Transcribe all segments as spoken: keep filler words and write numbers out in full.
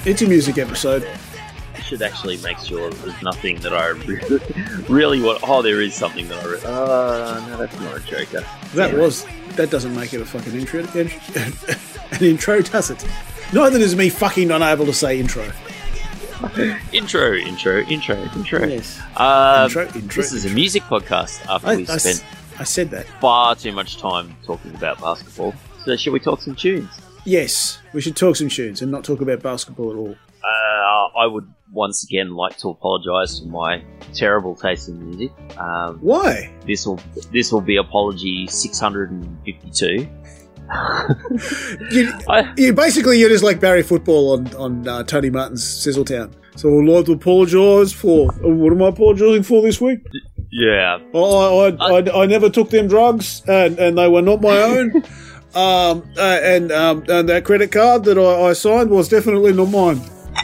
It's a music episode. I should actually make sure there's nothing that I really, really want. Oh, there is something that I really... Oh, no, that's not a joker. That yeah. was... That doesn't make it a fucking intro. An intro, does it? Neither does me fucking unable to say intro. intro, intro, intro, intro. Yes. Um, intro, intro. This is a music podcast after I, we I spent... I said that. Far too much time talking about basketball. So shall we talk some tunes? Yes, we should talk some tunes and not talk about basketball at all. Uh, I would once again like to apologise for my terrible taste in music. Um, Why? This will this will be apology six hundred fifty-two. you, I, you basically you're just like Barry Football on on uh, Tony Martin's Sizzletown. So I'd like to apologise for uh, what am I apologising for this week? Yeah, I I, I, I I never took them drugs and, and they were not my own. um uh, and um and that credit card that I, I signed was definitely not mine.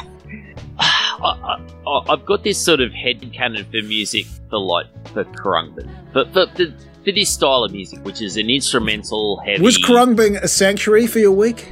I, I, I've got this sort of headcanon for music for like for Khruangbin, but for, for, for this style of music, which is an instrumental heavy. Was Khruangbin a sanctuary for your week?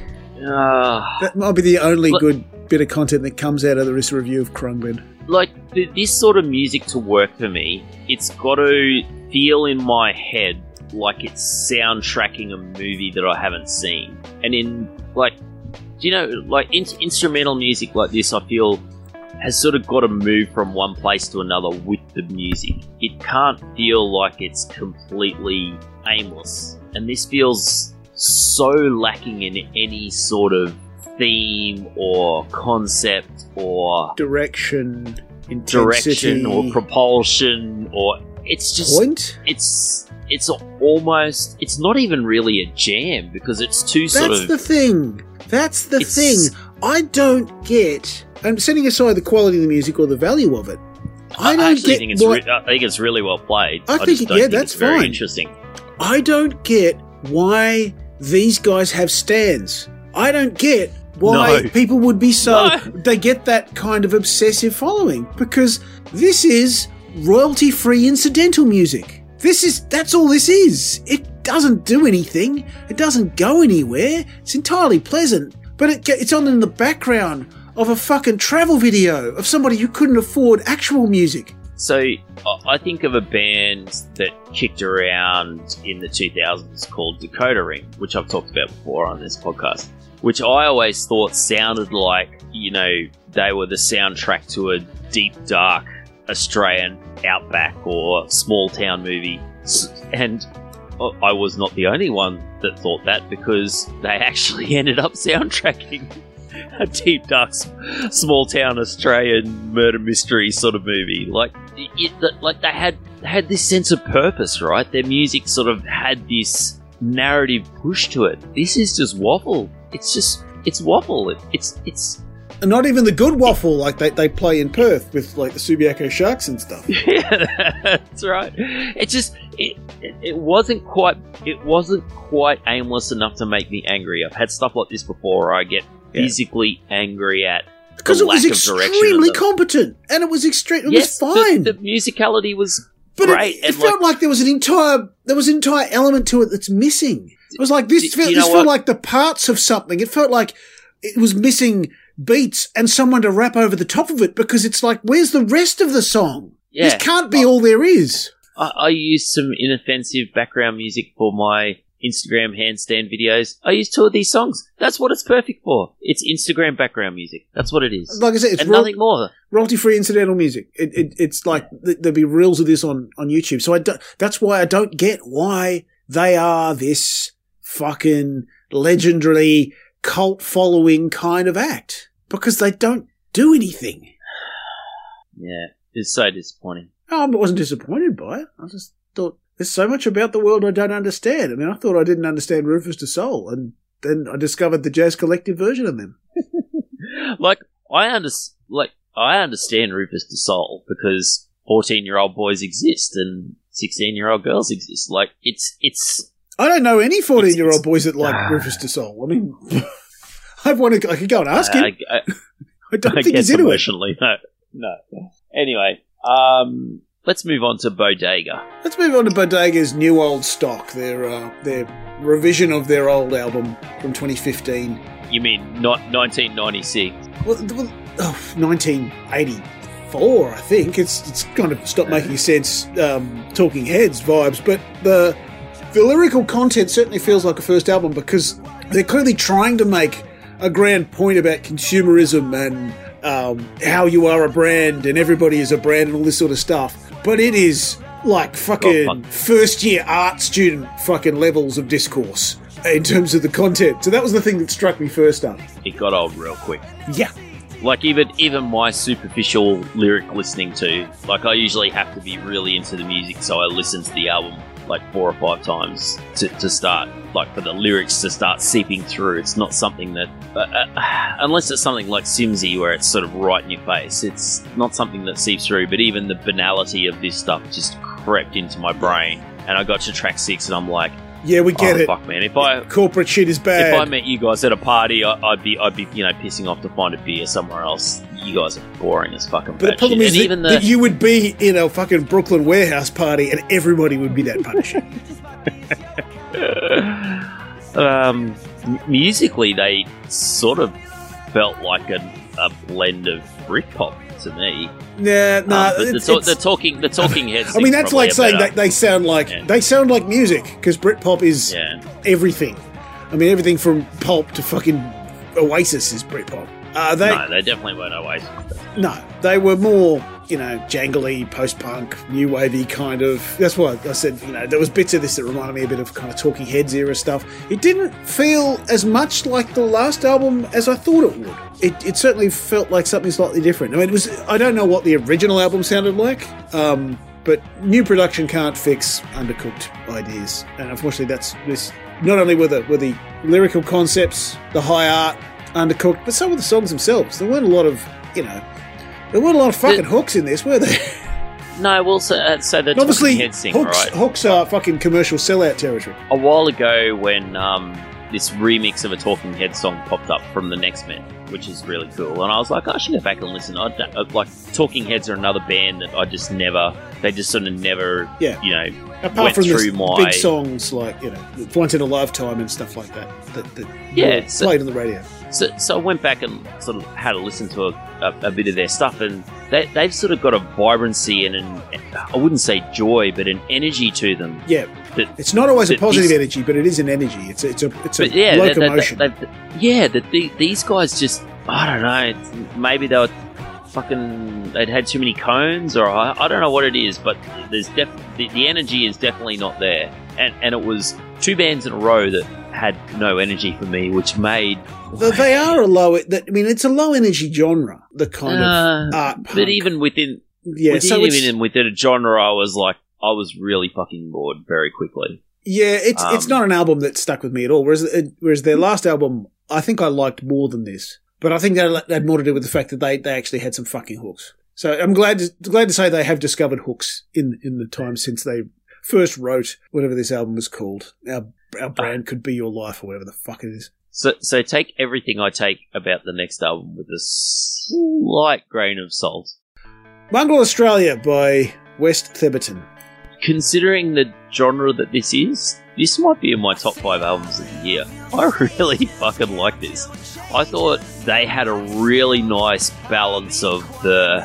Uh, that might be the only but, good bit of content that comes out of this review of Khruangbin. Like for this sort of music to work for me, it's got to feel in my head like it's soundtracking a movie that I haven't seen, and in like, do you know, like in- instrumental music like this, I feel. Has sort of got to move from one place to another with the music. It can't feel like it's completely aimless. And this feels so lacking in any sort of theme or concept or... Direction, intensity... Direction or propulsion or... It's just... Point? It's... It's almost... It's not even really a jam because it's too sort That's of... That's the thing. That's the thing. I don't get... I'm setting aside the quality of the music or the value of it. I, I don't actually get think it's what, re- I think it's really well played. I, I think, just don't yeah, think that's it's very fine. Interesting. I don't get why these guys have stands. I don't get why no. people would be so... No. They get that kind of obsessive following because this is royalty-free incidental music. This is... That's all this is. It doesn't do anything. It doesn't go anywhere. It's entirely pleasant. But it, it's on in the background of a fucking travel video of somebody who couldn't afford actual music. So I think of a band that kicked around in the two thousands called Decoder Ring, which I've talked about before on this podcast, which I always thought sounded like, you know, they were the soundtrack to a deep, dark Australian outback or small town movie. And I was not the only one that thought that because they actually ended up soundtracking a deep, dark, small town Australian murder mystery sort of movie. Like, it, like they had they had this sense of purpose, right? Their music sort of had this narrative push to it. This is just waffle. It's just it's waffle. It, it's it's. And not even the good waffle like they, they play in Perth with like the Subiaco Sharks and stuff. Yeah, that's right. It just it, it it wasn't quite it wasn't quite aimless enough to make me angry. I've had stuff like this before where I get yeah. physically angry at because the it was lack of direction extremely of the, competent and it was extreme. It yes, was fine. The, the musicality was but great. It, it felt like, like there was an entire there was an entire element to it that's missing. It was like this. Felt, you know this what? felt like the parts of something. It felt like it was missing beats and someone to rap over the top of it because it's like, where's the rest of the song? Yeah. This can't be all there is. I, I used some inoffensive background music for my Instagram handstand videos. I used two of these songs. That's what it's perfect for. It's Instagram background music. That's what it is. Like I said, it's and ro- nothing more. Royalty-free incidental music. It, it, it's like th- there'll be reels of this on, on YouTube. So I don't, that's why I don't get why they are this fucking legendary cult following kind of act because they don't do anything. Yeah, it's so disappointing. Oh, I wasn't disappointed by it. I just thought there's so much about the world I don't understand. I mean, I thought I didn't understand Rufus Du Sol, and then I discovered the Jazz Collective version of them. like I under like I understand Rufus Du Sol because fourteen-year-old boys exist and sixteen-year-old girls exist. Like it's it's. I don't know any fourteen-year-old boys that like uh, Rufus Du Sol. I mean, I've wanted, I could go and ask him. I, I, I don't I think he's into emotionally, it. No, no. Anyway, um, let's move on to Bodega. Let's move on to Bodega's new old stock. Their uh, their revision of their old album from twenty fifteen. You mean not nineteen ninety-six? Well, well oh, nineteen eighty-four, I think. It's it's kind of stopped making sense, um, Talking Heads vibes, but the the lyrical content certainly feels like a first album because they're clearly trying to make a grand point about consumerism and um, how you are a brand and everybody is a brand and all this sort of stuff. But it is like fucking oh, first year art student fucking levels of discourse in terms of the content. So that was the thing that struck me first up. It got old real quick. Yeah. Like even even my superficial lyric listening to, like I usually have to be really into the music, so I listen to the album like four or five times to, to start, like for the lyrics to start seeping through. It's not something that, uh, uh, unless it's something like Simsy where it's sort of right in your face, it's not something that seeps through, but even the banality of this stuff just crept into my brain, and I got to track six and I'm like, yeah, we get oh, it. Fuck, man. If I corporate shit is bad. If I met you guys at a party, I, I'd be, I'd be, you know, pissing off to find a beer somewhere else. You guys are boring as fucking. But the problem shit. is that, even the... that you would be in a fucking Brooklyn warehouse party, and everybody would be that punishing. um, musically, they sort of felt like a, a blend of Britpop to me. Yeah, no, nah, um, the, ta- the talking, the talking heads. I mean, that's like saying better. that they sound like yeah. they sound like music because Britpop is yeah. everything. I mean, everything from Pulp to fucking Oasis is Britpop. Uh, they, no, they definitely weren't Oasis. No, they were more, you know, jangly, post-punk, new wavy kind of. That's why I said, you know, there was bits of this that reminded me a bit of kind of Talking Heads era stuff. It didn't feel as much like the last album as I thought it would. It, it certainly felt like something slightly different. I mean, it was. I don't know what the original album sounded like, um, but new production can't fix undercooked ideas, and unfortunately, that's this. Not only were the were the lyrical concepts, the high art, undercooked, but some of the songs themselves. There weren't a lot of, you know, there weren't a lot of fucking the, hooks in this, were there? No, well, so, uh, so the obviously Talking Heads thing, hooks, right? hooks are fucking commercial sellout territory. A while ago, when um, this remix of a Talking Heads song popped up from the Next Men, which is really cool, and I was like, I should go back and listen. I don't, like Talking Heads are another band that I just never, they just sort of never, yeah. you know. Apart went from through the my big songs like, you know, Once in a Lifetime and stuff like that that, that yeah, so, played on the radio. So, so I went back and sort of had a listen to a, a, a bit of their stuff, and they, they've sort of got a vibrancy and an, I wouldn't say joy, but an energy to them. Yeah, that, it's not always a positive these, energy, but it is an energy. It's a, it's a, it's a yeah, locomotion. They, they, they, yeah, that the, these guys just, I don't know, maybe they were fucking, they'd had too many cones, or I, I don't know what it is, but there's def, the, the energy is definitely not there. And and it was two bands in a row that had no energy for me, which made... They are a low... I mean, it's a low energy genre, the kind uh, of art punk. But even within, yeah, within, so even within a genre, I was like, I was really fucking bored very quickly. Yeah, it's um, it's not an album that stuck with me at all, whereas, whereas their last album, I think I liked more than this. But I think that had more to do with the fact that they, they actually had some fucking hooks. So I'm glad to, glad to say they have discovered hooks in, in the time since they first wrote whatever this album was called. Our, our brand could be your life, or whatever the fuck it is. So so take everything I take about the next album with a slight grain of salt. Mongrel Australia by West Theberton. Considering the genre that this is, this might be in my top five albums of the year. I really fucking like this. I thought they had a really nice balance of the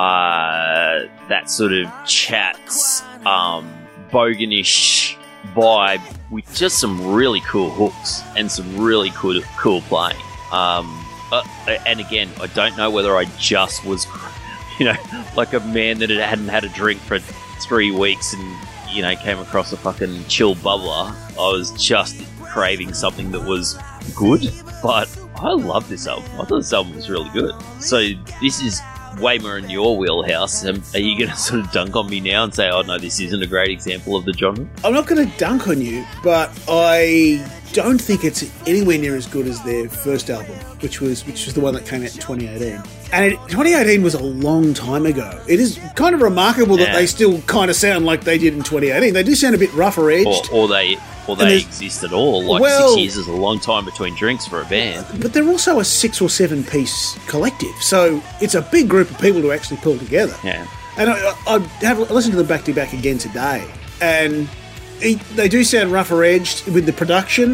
uh, that sort of chats, um, boganish vibe with just some really cool hooks and some really cool cool playing. Um, uh, and again, I don't know whether I just was, you know, like a man that hadn't had a drink for three weeks and, you know, came across a fucking chill bubbler. I was just craving something that was good, but I love this album. I thought this album was really good. So this is way more in your wheelhouse. Um, are you going to sort of dunk on me now and say, oh no, this isn't a great example of the genre? I'm not going to dunk on you, but I don't think it's anywhere near as good as their first album, which was which was the one that came out in twenty eighteen. And it, twenty eighteen was a long time ago. It is kind of remarkable yeah. that they still kind of sound like they did in twenty eighteen. They do sound a bit rougher edged. Or, or they... Or they exist at all. Like, well, six years is a long time between drinks for a band. But they're also a six or seven piece collective, so it's a big group of people to actually pull together. Yeah. And I, I have listened to them back to back again today, and it, they do sound rougher edged with the production.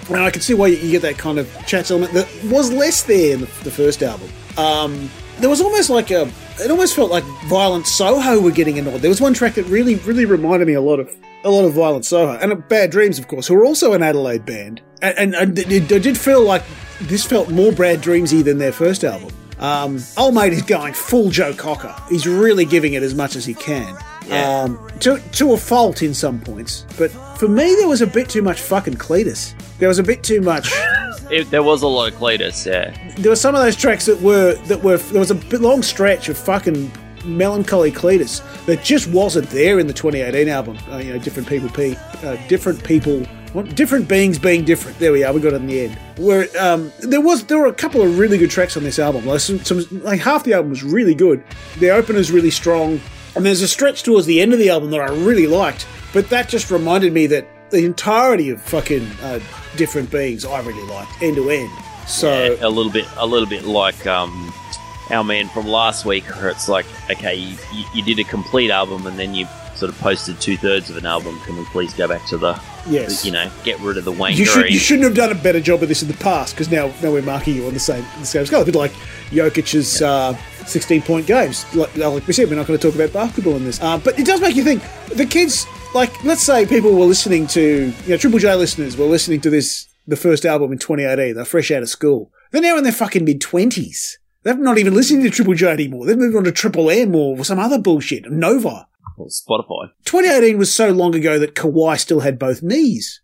And I can see why you get that kind of chat element that was less there in the, the first album. Um, there was almost like a... It almost felt like Violent Soho were getting annoyed. There was one track that really, really reminded me a lot of a lot of Violent Soho. And Bad Dreams, of course, who are also an Adelaide band. And, and, and it, it did feel like this felt more Bad Dreamsy than their first album. Um, Old Mate is going full Joe Cocker. He's really giving it as much as he can. Yeah. Um, to, to a fault in some points. But for me, there was a bit too much fucking Cletus. There was a bit too much... It, there was a lot of Cletus, yeah. There were some of those tracks that were that were there was a bit long stretch of fucking melancholy Cletus that just wasn't there in the twenty eighteen album. Uh, you know, different people, pe- uh, different people, what, different beings being different. There we are. We got it in the end. Where um, there was there were a couple of really good tracks on this album. Like, some, some, like half the album was really good. The opener's really strong, and there's a stretch towards the end of the album that I really liked. But that just reminded me that the entirety of fucking uh, Different Beings I really liked, end to end. So yeah, a little bit, a little bit like um, our man from last week, where it's like, okay, you, you, you did a complete album and then you sort of posted two thirds of an album. Can we please go back to the, yes, the, you know, get rid of the wankery? You, should, you shouldn't have done a better job of this in the past, because now, now we're marking you on the same, the same scale. A bit like Jokic's yeah. uh, sixteen-point games. Like, like we said, we're not going to talk about basketball in this. Uh, but it does make you think. The kids, like, let's say people were listening to, you know, Triple J listeners were listening to this, the first album in twenty eighteen. They're fresh out of school. They're now in their fucking mid-twenties. They're not even listening to Triple J anymore. They've moved on to Triple M or some other bullshit. Nova. Or Spotify. twenty eighteen was so long ago that Kawhi still had both knees.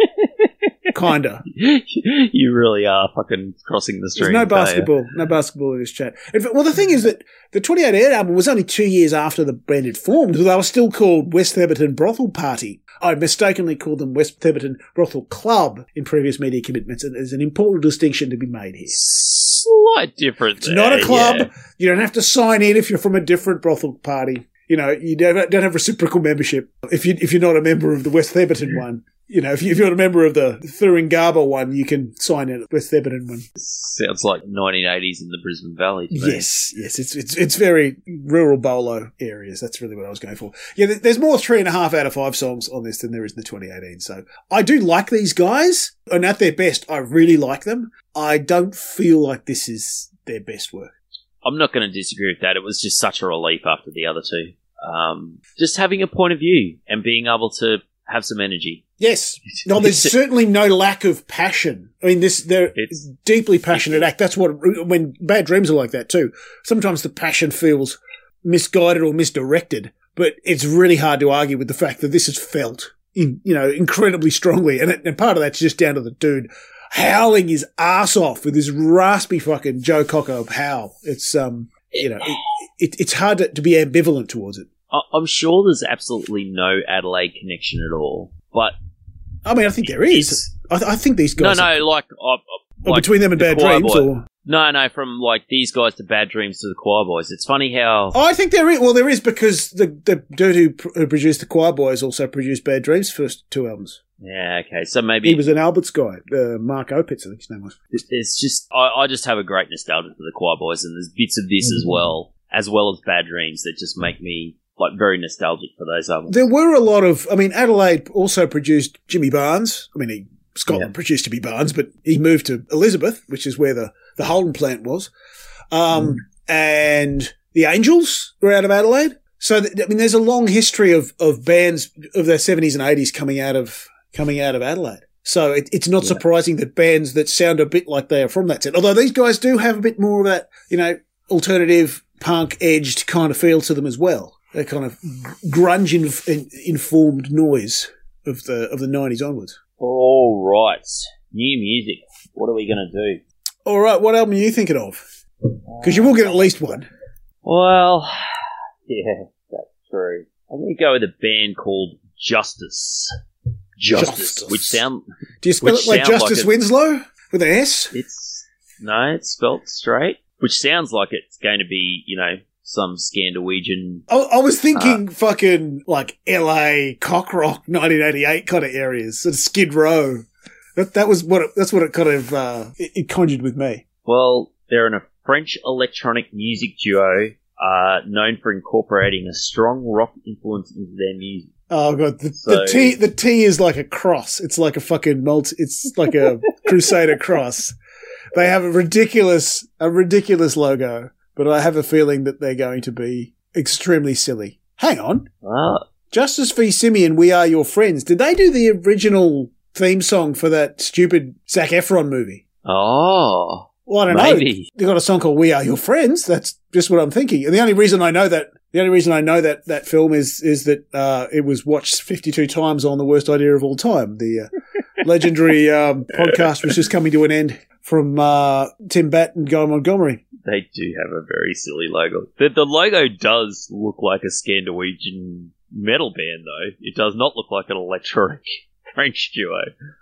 Kinda. You really are fucking crossing the stream. There's no basketball. No basketball in this chat. In fact, well, the thing is that the twenty eighteen album was only two years after the band had formed. They were still called West Theberton Brothel Party. I mistakenly called them West Theberton Brothel Club in previous media commitments, and there's an important distinction to be made here. Slight difference. It's not a club. Yeah. You don't have to sign in if you're from a different brothel party. You know, you don't, don't have reciprocal membership if you if you're not a member of the West Theberton one. You know, if, you, if you're a member of the Thuringaba one, you can sign in at the West Theberton one. Sounds like nineteen eighties in the Brisbane Valley to me. Yes, yes, it's it's it's very rural bolo areas. That's really what I was going for. Yeah, there's more three and a half out of five songs on this than there is in the twenty eighteen. So I do like these guys, and at their best, I really like them. I don't feel like this is their best work. I'm not going to disagree with that. It was just such a relief after the other two. Um, just having a point of view and being able to have some energy. Yes. No, there's certainly no lack of passion. I mean, this they're it's, deeply passionate act. That's what, when Bad Dreams are like that too. Sometimes the passion feels misguided or misdirected, but it's really hard to argue with the fact that this is felt, in, you know, incredibly strongly. And, it, and part of that's just down to the dude howling his ass off with his raspy fucking Joe Cocker howl. It's, um, you know, it, it, it's hard to, to be ambivalent towards it. I'm sure there's absolutely no Adelaide connection at all, but I mean, I think there is. I, th- I think these guys. No, no, are, like, uh, like between them and the Bad Dreams, Boy. or no, no, from like these guys to Bad Dreams to the Choir Boys. It's funny how. Oh, I think there is. Well, there is, because the the dude who, pr- who produced the Choir Boys also produced Bad Dreams' first two albums. Yeah, okay, so maybe he was an Alberts guy, uh, Mark Opitz, I think his name was. It's just I, I just have a great nostalgia for the Choir Boys, and there's bits of this mm-hmm. as well, as well as Bad Dreams, that just make me. Like, very nostalgic for those albums. There were a lot of... I mean, Adelaide also produced Jimmy Barnes. I mean, he, Scotland yeah. produced Jimmy Barnes, but he moved to Elizabeth, which is where the, the Holden plant was. Um, mm. And the Angels were out of Adelaide. So, th- I mean, there's a long history of, of bands of the seventies and eighties coming out of coming out of Adelaide. So it, it's not yeah. surprising that bands that sound a bit like they are from that set. Although these guys do have a bit more of that, you know, alternative, punk-edged kind of feel to them as well. That kind of grunge-informed noise of the of the nineties onwards. All right. New music. What are we going to do? All right. What album are you thinking of? Because you will get at least one. Well, yeah, that's true. I'm going to go with a band called Justice. Justice. Justice. Which sound... Do you spell it like Justice like Winslow? With an S? It's... No, it's spelled straight. Which sounds like it's going to be, you know... some Scandinavian. I, I was thinking uh, fucking like L A, Cockrock, nineteen eighty-eight kind of areas, sort of Skid Row. That that was what it, that's what it kind of uh, it, it conjured with me. Well, they're in a French electronic music duo, uh, known for incorporating a strong rock influence into their music. Oh god, the, So- the T the T is like a cross. It's like a fucking multi. It's like a Crusader cross. They have a ridiculous a ridiculous logo, but I have a feeling that they're going to be extremely silly. Hang on, Ah, Justice v Simeon, We Are Your Friends. Did they do the original theme song for that stupid Zac Efron movie? oh, Well, I don't maybe. know. They got a song called "We Are Your Friends." That's just what I'm thinking. And the only reason I know that, the only reason I know that that film is is that uh, it was watched fifty-two times on The Worst Idea of All Time. The uh, legendary um, podcast was just coming to an end from uh, Tim Batt and Guy Montgomery. They do have a very silly logo. The, the logo does look like a Scandinavian metal band, though. It does not look like an electronic French duo.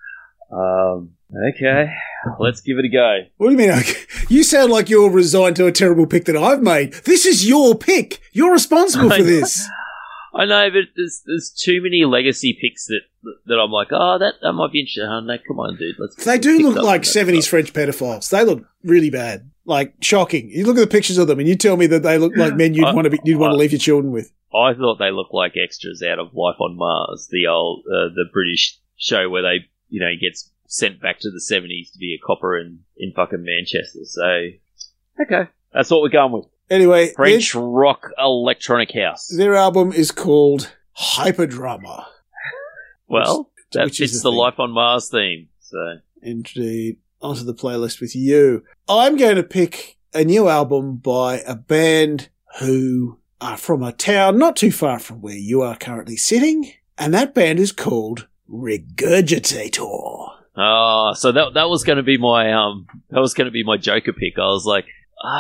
Um, okay, let's give it a go. What do you mean? Okay? You sound like you're resigned to a terrible pick that I've made. This is your pick. You're responsible I for know. this. I know, but there's there's too many legacy picks that that I'm like, oh, that, that might be interesting. Oh, no, come on, dude. Let's. They do pick look something like that's seventies not- French pedophiles. They look really bad. Like, shocking. You look at the pictures of them and you tell me that they look like men you'd I- want to be, you'd want to I- leave your children with. I thought they looked like extras out of Life on Mars, the old uh, the British show where they, you know, he gets sent back to the seventies to be a copper in, in fucking Manchester. So, okay, that's what we're going with. Anyway, French rock electronic house. their, their album is called Hyperdrummer. Well, that which is fits the the thing. Life on Mars theme. So, Indeed. Onto the playlist with you. I'm going to pick a new album by a band who are from a town not too far from where you are currently sitting, and that band is called Regurgitator. oh, so that that was going to be my um, that was going to be my Joker pick. I was like,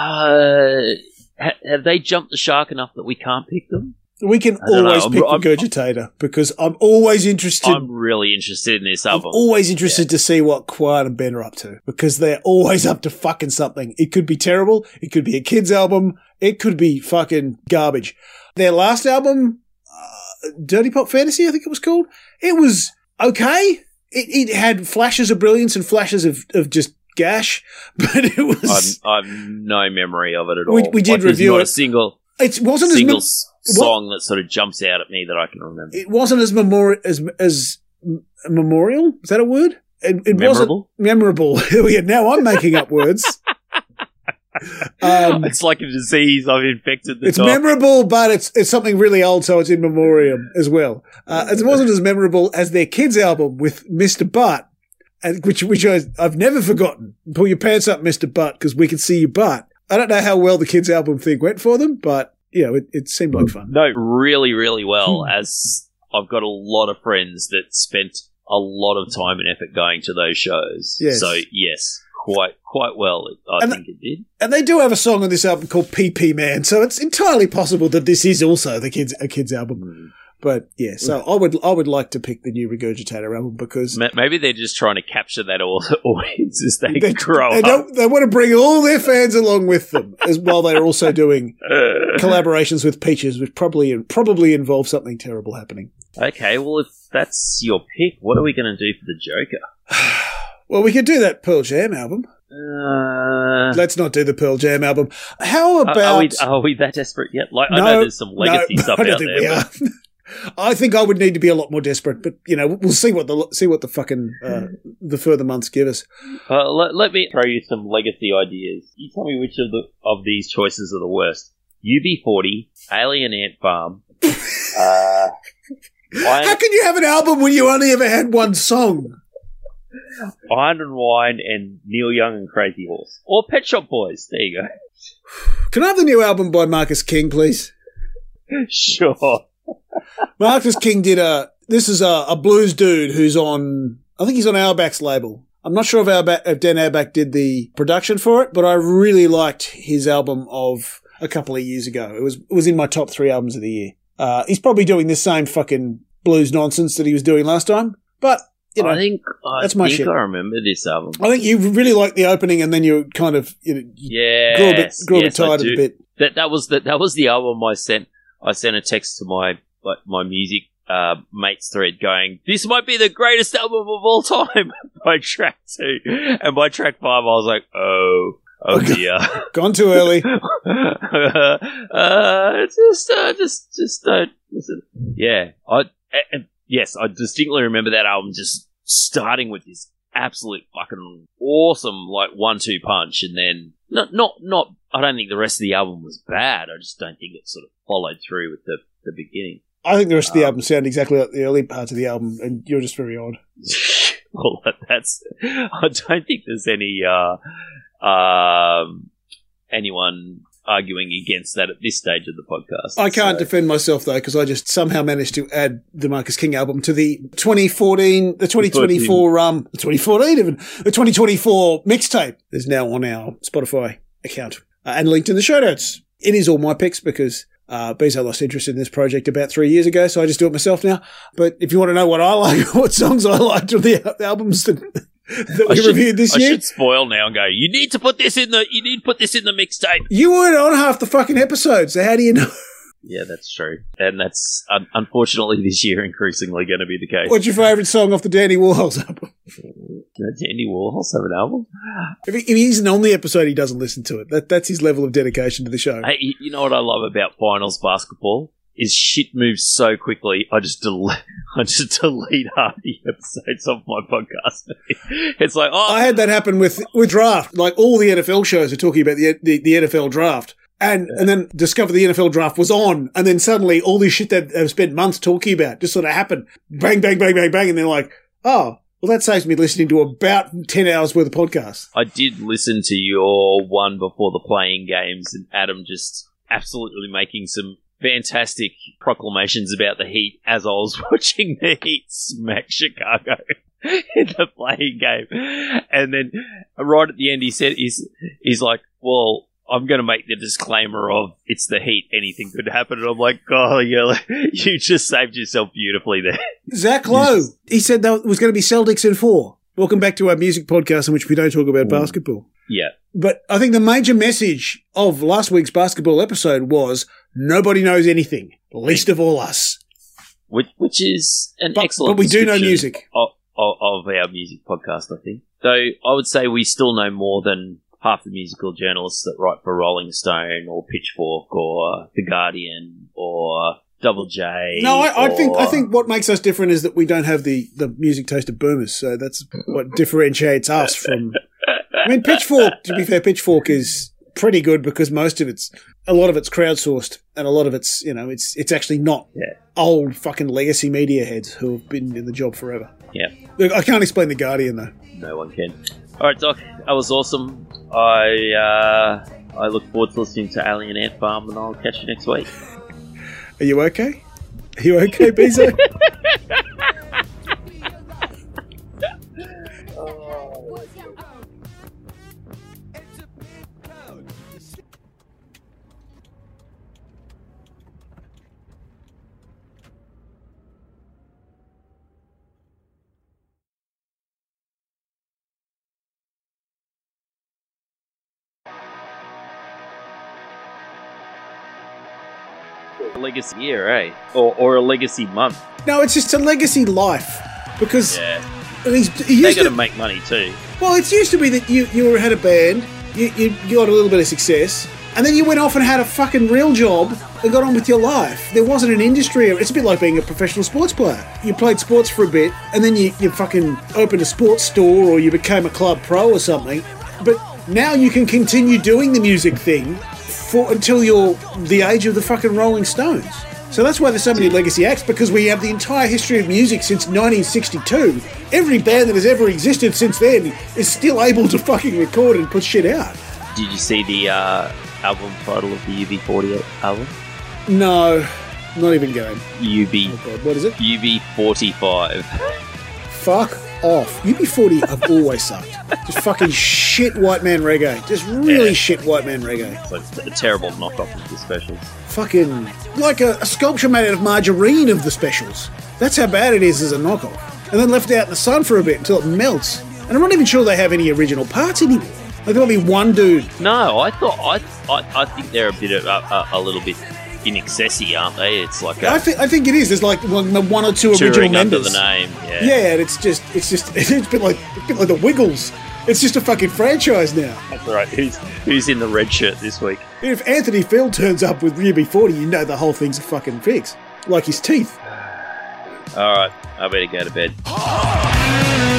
uh, ha- have they jumped the shark enough that we can't pick them? We can I don't know. always I'm- pick I'm- Regurgitator because I'm always interested. I'm really interested in this I'm album. always interested to see what Quiet and Ben are up to because they're always up to fucking something. It could be terrible. It could be a kid's album. It could be fucking garbage. Their last album, uh, Dirty Pop Fantasy, I think it was called, it was okay. It, it had flashes of brilliance and flashes of, of just gash, but it was... I've, I've no memory of it at all. We- we did Like, there's review not it. a single It wasn't as... single mem- s- song that sort of jumps out at me that I can remember. It wasn't as memori- as as m- memorial. Is that a word? It, it Memorable? wasn't memorable. Yeah, now I'm making up words. Um, It's like a disease. I've infected the it's top. memorable, but it's it's something really old, so it's in memoriam as well. Uh, it wasn't as memorable as their kids' album with Mister Butt, and which which I, I've never forgotten. Pull your pants up, Mister Butt, because we can see your butt. I don't know how well the kids' album thing went for them, but you know, it, it seemed like fun. No, really, really well. Hmm. As I've got a lot of friends that spent a lot of time and effort going to those shows. Yes. So yes, quite quite well. I And- think it did. And they do have a song on this album called P P Man, so it's entirely possible that this is also the kids a kids' album. Hmm. But yeah, so I would I would like to pick the new Regurgitator album because Ma- Maybe they're just trying to capture that au- audience as they, they, grow they, up. don't, they want to bring all their fans along with them, as while they're also doing Uh, collaborations with Peaches, which probably probably involve something terrible happening. okay, well, if that's your pick, what are we going to do for the Joker? Well, we could do that Pearl Jam album. Uh, Let's not do the Pearl Jam album. How are, about? are, we, are we that desperate yet? Like, I know there's some legacy no, stuff I don't out think there. we but- are. I think I would need to be a lot more desperate, but you know, we'll see what the see what the fucking uh, the further months give us. Uh, let, let me throw you some legacy ideas. You tell me which of the of these choices are the worst. U B forty, Alien Ant Farm. uh, How Iron, can you have an album when you only ever had one song? Iron and Wine, and Neil Young and Crazy Horse, or Pet Shop Boys. There you go. Can I have the new album by Marcus King, please? Sure. Marcus King did a. This is a, a blues dude who's on. I think he's on Auerbach's label. I'm not sure if, Auerbach, if Dan Auerbach did the production for it, but I really liked his album of a couple of years ago. It was it was in my top three albums of the year. Uh, he's probably doing the same fucking blues nonsense that he was doing last time, but you know, I think I that's my think shit. I remember this album. I think you really liked the opening, and then you kind of you know, you Yeah, grew a bit grew a bit yes, I tired of do. it a bit. That that was the that was the album I sent. I sent a text to my like my music uh, mates thread going, "This might be the greatest album of all time." By track two, and by track five, I was like, "Oh, oh dear." Gone too early. uh, just, uh, just, just, uh, listen. Yeah, I and yes, I distinctly remember that album just starting with this absolute fucking awesome like one-two punch, and then not not not. I don't think the rest of the album was bad. I just don't think it sort of followed through with the the beginning. I think the rest um, of the album sound exactly like the early parts of the album, and you're just very odd. Well, that's. I don't think there's any uh, um, anyone arguing against that at this stage of the podcast. I can't so. defend myself though, because I just somehow managed to add the Marcus King album to the twenty fourteen, the twenty twenty-four, um, the twenty fourteen even, the twenty twenty-four mixtape is now on our Spotify account uh, and linked in the show notes. It is all my picks because uh, Bezo lost interest in this project about three years ago, so I just do it myself now. But if you want to know what I like, what songs I liked of the albums that that we should, reviewed this I year. I should spoil now and go, you need to put this in the you need to put this in the mixtape. You weren't on half the fucking episodes, so how do you know? Yeah, that's true. And that's um, unfortunately this year increasingly going to be the case. What's your favourite song off the Dandy Warhols album? Does Dandy Warhols have an album? If, he, if he's an only episode, he doesn't listen to it. That, that's his level of dedication to the show. Hey, you know what I love about finals basketball? Is shit moves so quickly, I just delete, I just delete half the episodes of my podcast. It's like, oh. I had that happen with, with draft. Like, all the N F L shows are talking about the, the, the N F L draft. And yeah. and then discover the N F L draft was on, and then suddenly all this shit that I've spent months talking about just sort of happened. Bang, bang, bang, bang, bang, and they're like, oh, well, that saves me listening to about ten hours worth of podcasts. I did listen to your one before the playing games, and Adam just absolutely making some fantastic proclamations about the Heat as I was watching the Heat smack Chicago in the playing game. And then right at the end, he said, he's, he's like, well, I'm going to make the disclaimer of it's the Heat, anything could happen. And I'm like, oh, yeah, you just saved yourself beautifully there. Zach Lowe, just, he said that was going to be Celtics in four. Welcome back to our music podcast in which we don't talk about Ooh. basketball. Yeah. But I think the major message of last week's basketball episode was nobody knows anything, least of all us. Which, which is an but, excellent But we do know music. Of, of, of our music podcast, I think. Though I would say we still know more than half the musical journalists that write for Rolling Stone or Pitchfork or The Guardian or Double J. No, I, I or... think I think what makes us different is that we don't have the, the music taste of boomers, so that's what differentiates us from... I mean, Pitchfork, to be fair, Pitchfork is pretty good because most of it's... A lot of it's crowdsourced and a lot of it's, you know, it's it's actually not yeah. old fucking legacy media heads who have been in the job forever. Yeah. Look, I can't explain The Guardian, though. No one can. All right, Doc, that was awesome. I uh, I look forward to listening to Alien Ant Farm, and I'll catch you next week. Are you okay? Are you okay, Bezo? Legacy year, eh? Or, or a legacy month. No, it's just a legacy life. Because yeah. he's, he they used got to to make money too. Well, it used to be that you, you had a band, you, you, you got a little bit of success, and then you went off and had a fucking real job and got on with your life. There wasn't an industry. It's a bit like being a professional sports player. You played sports for a bit, and then you, you fucking opened a sports store or you became a club pro or something. But now you can continue doing the music thing for until you're the age of the fucking Rolling Stones. So that's why there's so many legacy acts, because we have the entire history of music since nineteen sixty-two. Every band that has ever existed since then is still able to fucking record and put shit out. Did you see the uh, album title of the U B forty-eight album? No, not even going. U B. Oh God, what is it? U B forty-five. Fuck off. U B forty have always sucked. Just fucking shit white man reggae. Just really yeah. shit white man reggae. It's like a terrible knockoff of the Specials. Fucking like a, a sculpture made out of margarine of the Specials. That's how bad it is as a knockoff. And then left out in the sun for a bit until it melts. And I'm not even sure they have any original parts anymore. Like there'll be one dude. No, I thought I I, I think they're a bit of a, a, a little bit in excessi, aren't they? It's like a I think I think it is. There's like one, one or two original members. Under the name, yeah. Yeah, and it's just it's just it's a bit like a bit like the Wiggles. It's just a fucking franchise now. That's right. Who's who's in the red shirt this week? If Anthony Field turns up with U B forty, you know the whole thing's a fucking fix. Like his teeth. All right, I better go to bed.